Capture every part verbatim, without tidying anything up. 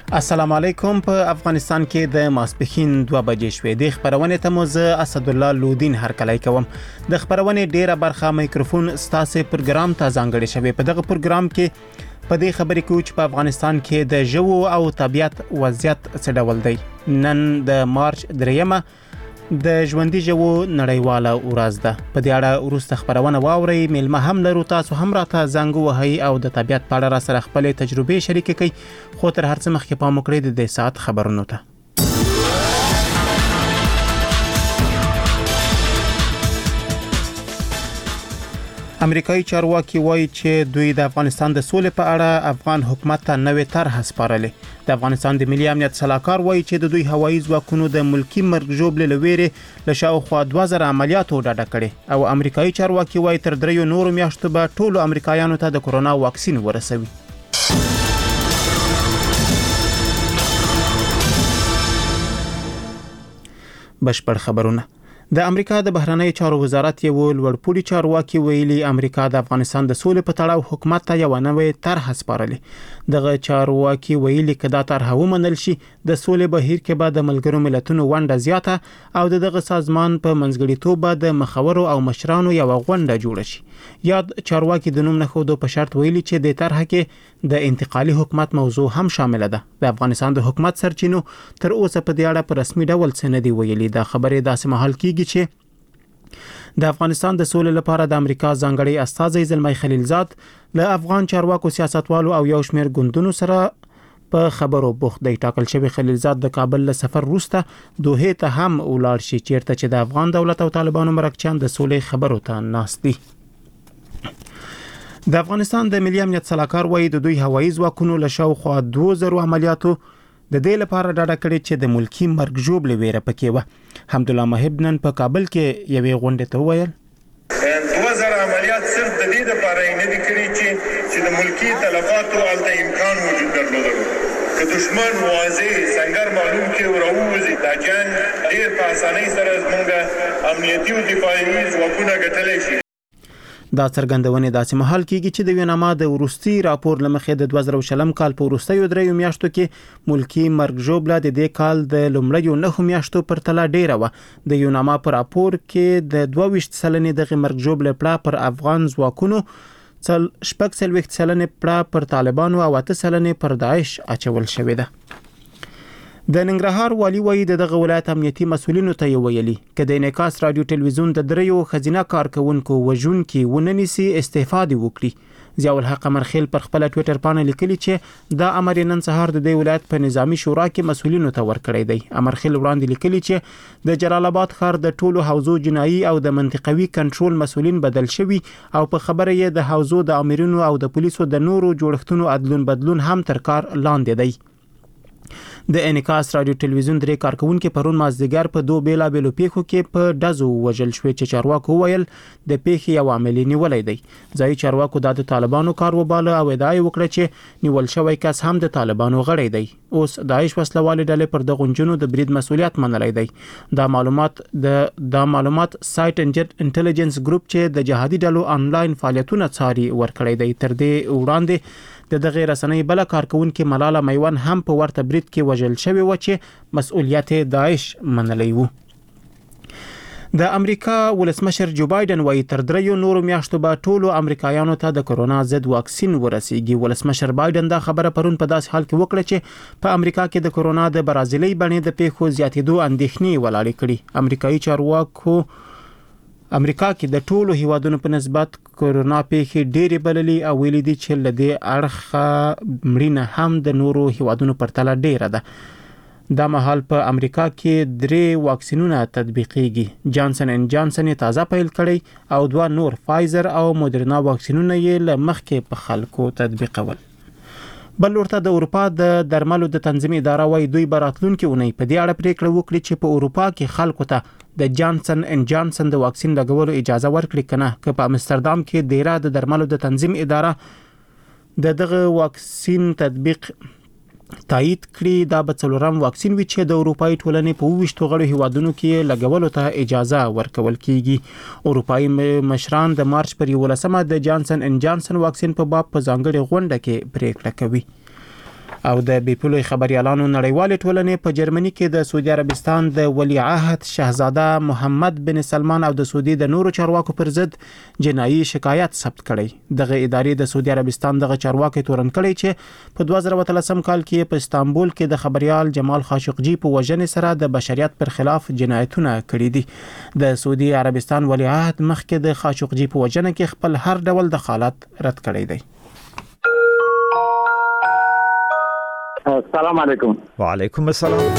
السلام علیکم. په افغانستان کې د ماسپښین دوه بجې شوې. د خبرونې ته مو زه اسد الله لودین هرکلی کوم. د خبرونې ډیره برخه میکروفون ستاسو پروګرام ته ځانګړی شوی. په دغه پروګرام کې په دې خبرې کوو چې په افغانستان کې د ژوو او طبيعت وضعیت څه ډول دی. نن د مارچ دریمه د ژوندۍ ژوو نړیواله ورځ ده. په دې اړه وروسته خبرونه واورئ. میلمه هم لرو، تاسو هم راته زنګ وهئ او د طبيعت په اړه را سره خپل تجربې شریک کړئ. خو تر هر څه مخکې پام وکړئ د دې ساعت خبرونو ته. امریکایي چارواکي وایي چې دوی د افغانستان د سولې په اړه افغان حکومت ته نوې طرحه سپارلې. د افغانستان د ملي امنیت سلاکار وایي چې د دوی هوایي ځواکونو د ملکی مرګ ژوبلې لويرې له شاوخوا دوه زره عملیاتو ډډه کړې او امریکایي چارواکي وایي تر دریو نورو میاشتو به ټولو امریکایانو ته د کورونا واکسین ورسوي. بشپړ خبرونه. د امریکا د بهرنی چارو وزارت یو لوړپوړي چارواکي ویلي امریکا د افغانستان د سولې په تړاو حکومت ته یو نوې طرحه سپارلې. دغه چارواکي ویلي کدا طرحه ومنل شي د سولې بهیر کې به د ملګرو ملتونو ونډه زیاته او دغه سازمان په منځګړیتوب به د مخورو او مشرانو یو غونډه جوړ شي. یاد چارواکي د نوم نه خودو په شرط ویلي چې د طرحه کې د انتقالي حکومت موضوع هم شامل ده. د افغانستان د حکومت سرچینو تر اوسه په دې اړه په رسمي ډول څه نه دی ویلي. دا خبره داسې مهال کیږي چې د افغانستان د سولې لپاره د امریکا ځانګړي استازي زلمی خلیلزاد له افغان چارواکو سیاستوالو او یو شمېر ګوندونو سره په خبرو بوخت دی. ټاکل شوی خلیلزاد د کابل له سفر وروسته دوحې ته هم ولاړ شي چیرته چې د افغان دولت او طالبانو مرکچیان د سولې خبرو ته ناست دي. د افغانستان د ملي امنیت سلاکار وایي د دوی هوایي ځواکونو له شاوخوا دوه زره عملیاتو د دې لپاره ډاډه کړي چې د ملکی مرګ ژوبلې ویره پکې و. حمدالله محب نن په کابل کې یوې غونډې ته وویل دوه زره عملیات صرف د دې لپاره نه دي کړي چې چې د ملکی تلفاتو الته امکان موجود درلودل. که دشمن واضح څنګه معلوم کې ورووزي دا جنگ ډېر په اسانۍ سره زموږ امنیتي او دفاعي ځواکونه ګټلی شي. دا څرګندونه داسې مهال کیږي چې د ویناما د ورستي راپور لمخې د دوه زره شلم کال په ورستیو دریو میاشتو کې ملکی مرګ ژوبله د دې کال د لومړیو نه میاشتو پر تله ډیره و. د یوناما په راپور کې د دوه ویشت سلنې د مرګ ژوبله پړه پر افغان ځواکونو، څل شپږ سلويخت سلنې پړه پر طالبانو او اته سلنې پر داعش اچول شوې ده. د ننګرهار والی وایي دغه ولایت امنیتي مسولینو ته ویلي چې د انعکاس رادیو ټلویزیون د دریو خزینه کارکونکو وژونکي وننسي استعفا دی وکړي. ضیاء الحق مرخیل پر خپل ټوئیټر باندې لیکلي چې دا امر نن سهار د دې ولایت په نظامی شورا کې مسولینو ته ورکړی دی. امرخیل وړاندې لیکلي چې د جلال آباد ښار د ټولو حوزو جنایي او د منطقوي کنټرول مسولین بدل شوي او په خبره یې د حوزو د امرونو او د پولیسو د نورو جوړښتونو عدلون بدلون هم تر کار لاندې دی. د انعکاس رادیو ټلویزیون درې کارکونکو پرون مازدیګر په دوه بیلا بیلو پیښو کې په دزو وژل شوې چې چارواکو ویل د پیښې یو عامل نیولې دی. ځای چارواکو د طالبانو کار وباله او ادعای وکړه چې نیول شوی کس هم د طالبانو غړی دی. اوس داعش وسلوالې ډلې پر د غونجونو د برید مسولیت منلای دی. دا معلومات د دا معلومات سایت انټيليجنس ګروپ چې د جهادي ډلو انلاین فعالیتونه څاري ورکړی دی. تر دې وړاندې د دغه رسنۍ بل کارکونکو ملاله میوان هم په ورته برید کې وژل شوی و چې مسؤلیت داعش منلی و. د امریکا ولسمشر جو بایدن وایي تر دریو نورو میاشتو به ټولو امریکایانو ته د کورونا ضد واکسین ورسیږي. ولسمشر بایدن دا خبره پرون په داس حال کې وکړه چې په امریکا کې د کورونا د برازیلي بڼې د پیښو زیاتېدو اندېښنې ولاړې کړي. امریکایي چارواکو امریکا کې د ټولو هیوادونو په نسبت کورونا پیښې ډېرې بللې او ویلي دي چې لدې اړخه مړینه هم د نورو هیوادونو پر تله ډېره ده. دا مهال په امریکا کې درې واکسینونه تطبیقېږي. جانسن ان جانسن یې تازه پیل کړی او دوه نور فایزر او مودرنا واکسینونه یې له مخکې په خلکو تطبیقول. بل ورته د اروپا د درملو د تنظیم اداره وايي دوی براتلونکو اونۍ په دې اړه پریکړه وکړي چې په اروپا کې خلکو ته د جانسن ان جانسن د واکسین لګولو اجازه ورکړي کنه. که په امستردام کې دیره د درملو د تنظیم اداره د دغه واکسین تطبیق تایید کړي دا به څلورم واکسین وي چې د اروپאי ټولنې په ویشتو غړو هیوادونو کې لګولو ته اجازه ورکول کیږي. اروپאי مشران د مارچ پر یولسمه د جانسن ان جانسن واکسین په باب په ځانګړي غونډه کې پریکړه کوي. او د بیپلوی خبريالانو نړیوال ټولنې په جرمني کې د سعودي عربستان د ولی عهد شاهزاده محمد بن سلمان او د سعودي د نورو چارواکو پر ضد جنایي شکایت ثبت کړي. دغه ادارې د سعودي عربستان دغه چارواکي تورن کړي چې په دوه زره اتلسم کال کې په استانبول کې د خبريال جمال خاشقجي په وژنې سره د بشریت پر خلاف جنایتونه کړي دي. د سعودي عربستان ولی عهد مخکې د خاشقجي په وژنه کې خپل هر ډول دخالت رد کړی دی. السلام علیکم. وعلیکم السلام.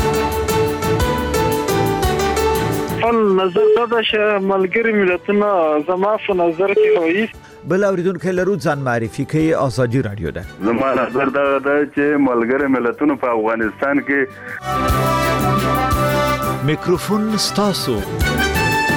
فل نظر دا چې ملګری ملتونه زما په نظر کې وایي بل اوریدونکو لرو ځان معرفي کوي. ازادي رادیو ده. زما نظر دا ده چې ملګری ملتونه په افغانستان کې میکروفون ستاسو